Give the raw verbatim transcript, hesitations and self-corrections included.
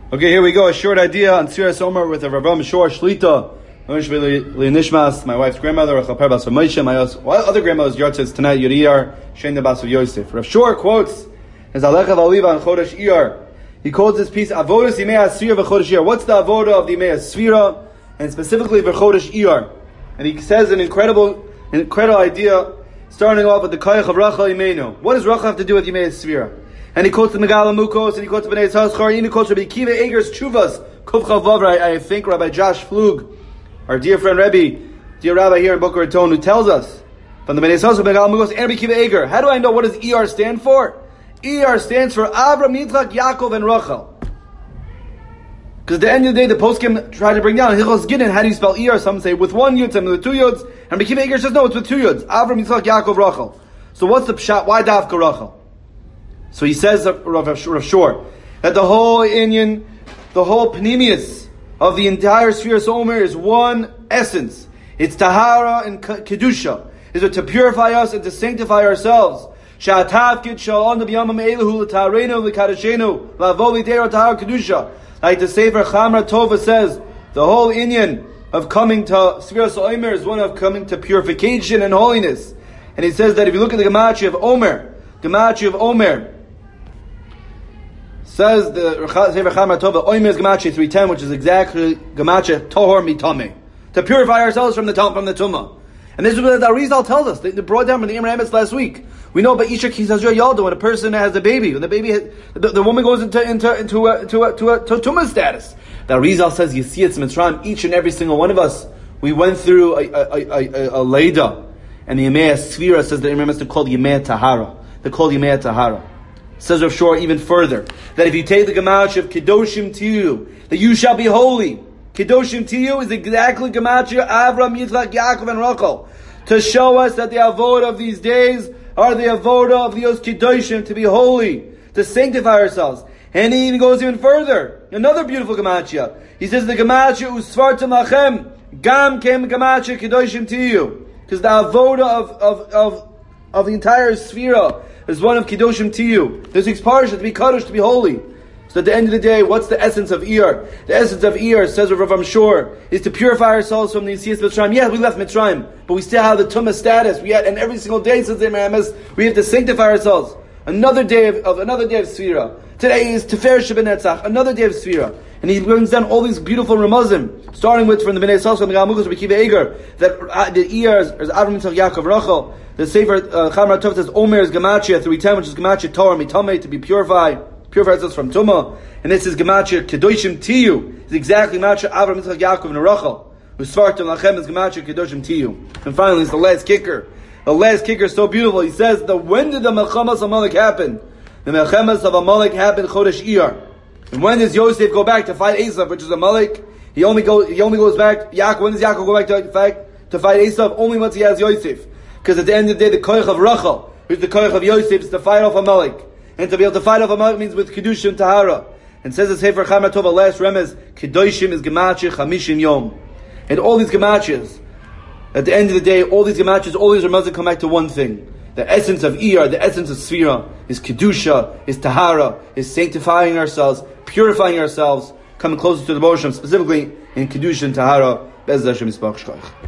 Okay, here we go. A short idea on Sfiras Omer with a Rav Shor Shlita. Nishmas, my wife's grandmother, Chaper Bas Moshe, my other grandmother's Yortzes tonight, Yiriyar, Shenda Bas Yosef. Rav Shor quotes his Alecha V'Aliva on Chodesh Iyar. He quotes this piece, Avodas Yimei HaSfira V'Chodesh Iyar. What's the Avodah of the Yimei HaSfira, and specifically V'Chodesh Iyar? And he says an incredible, incredible idea, starting off with the Koyach of Rachel Imenu. What does Rachel have to do with Yimei HaSfira? And he quotes the Megala Mukos, and he quotes the Bnei Yitzhak, and he quotes Rabbi Kiva Eger's Chuvas, Kuf Chavav, I, I think Rabbi Josh Flug, our dear friend Rebbe, dear Rabbi here in Boca Raton, who tells us from the Bnei Yitzhak, Megala Mukos, and Rabbi Kiva Eger. How do I know what does E R stand for? E R stands for Avram, Yitzchak, Yaakov, and Rachel. Because at the end of the day, the poskim tried to bring down Hilchos Gittin. How do you spell E R? Some say with one yud, some with two yuds. And Rabbi Kiva Eger says no, it's with two yuds. Avram, Yitzchak, Yaakov, Rachel. So what's the pshat? Why Dafka Rachel? So he says, Rav Shor, that the whole Inyan, the whole Pnimius of the entire Sfiras Omer is one essence. It's Tahara and Kedusha. Is to purify us and to sanctify ourselves. Sha'atavkid sha'on b'yamam eluhu l'tareinu l'kadashenu la'avo l'dera tahara Kedusha. Like the Sefer Chamra Tova says, the whole Inyan of coming to Sfiras Omer is one of coming to purification and holiness. And he says that if you look at the Gematria of Omer, Gematria of Omer, says the Sefer Chamra Tova, Omer is Gematria three ten, which is exactly Gematria Tohor Mitame, to purify ourselves from the from the Tumah. And this is what the Arizal tells us. They, they brought down from the Imre Emetz last week. We know about Isha Kisazra Yaldo, when a person has a baby, when the baby, has, the, the woman goes into into into a, to a, to a, to a Tumah status. The Arizal says, you see, it's Mitzrayim. Each and every single one of us, we went through a a a, a, a Leida, and the Yemei Sfira says that Imre Emetz are called Yemei Tahara. They're called Yemei Tahara. Says Rav Shor even further, that if you take the Gematria of Kedoshim to you, that you shall be holy. Kedoshim to you is exactly Gematria Avram, Yitzchak, Yaakov, and Rachel, to show us that the avodah of these days are the avodah of the Yos Kedoshim, to be holy, to sanctify ourselves. And he even goes even further. Another beautiful Gematria. He says the Gematria Usvartam Lachem, Gam Kem Gematria Kedoshim to you. Because the avodah of, of, of, of the entire Sfira is one of Kedoshim to you. There's six parashas to be Kadosh, to be holy. So at the end of the day, what's the essence of Iyar? The essence of Iyar, says Rav Shor, is to purify ourselves from the Yitzias Mitzrayim. Yeah, we left Mitzrayim, but we still have the Tumah status. We had, and every single day since the Me'ames, we have to sanctify ourselves. Another day of, of another day of Sfira. Today is Tefer Sheben Netzach, another day of Sfira. And he brings down all these beautiful Ramazim, starting with from the Bnei Yisrael, from the Galmukos, Rabbi Kiva Eger, that uh, the Iyar is Avram, Yitzchak, Yaakov, Rachel. The Sefer uh, Chamra Tov says Omer is Gematria three ten, which is Gematria Torah Mitame, to be purified, purifies us from Tumah. And this is Gematria Kedoshim Tiyu. It's exactly Gematria Avram, Yitzchak, Yaakov, and Rachel. Usvartam Lachem is Gematria Kedoshim Tiyu. And finally, it's the last kicker. The last kicker is so beautiful. He says that when did the Melchamas Amalek happen? The Melchamas of Amalek happened Chodesh Iyar. And when does Yosef go back to fight Esav, which is Amalek? He only goes. He only goes back. Yaakov. When does Yaakov go back to fight to fight Esav? Only once he has Yosef. Because at the end of the day, the koich of Rachel, who's the koich of Yosef, is to fight off Amalek. And to be able to fight off Amalek means with Kedushim Tahara. And says the Sefer Chamra Tova, last remez, Kedoshim is Gematria Chamishim Yom. And all these Gematrias, at the end of the day, all these Gematrias, all these Ramazim come back to one thing. The essence of Iyar, the essence of Sfira, is Kedusha, is Tahara, is sanctifying ourselves, purifying ourselves, coming closer to the Bosham, specifically in Kedusha and Tahara. Bez Hashem Yisbach Shkoich.